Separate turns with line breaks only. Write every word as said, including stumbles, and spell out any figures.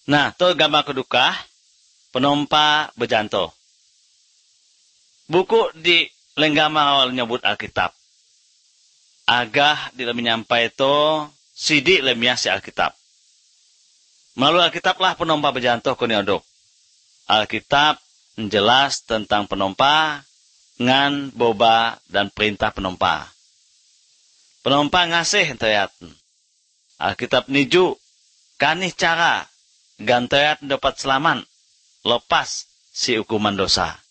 Nah, to gambar kedukah penompa bejanto. Buku di lenggama awal nyebut Alkitab. Agah di dalam menyampai itu sidik lemnya si Alkitab. Melalui Alkitab lah penompa bejanto kuniodok. Alkitab menjelas tentang penompa, ngan, boba, dan perintah penompa. Penompa ngasih entayat. Alkitab niju, kanih cara, gantayat dapat selamat, lepas si hukuman dosa.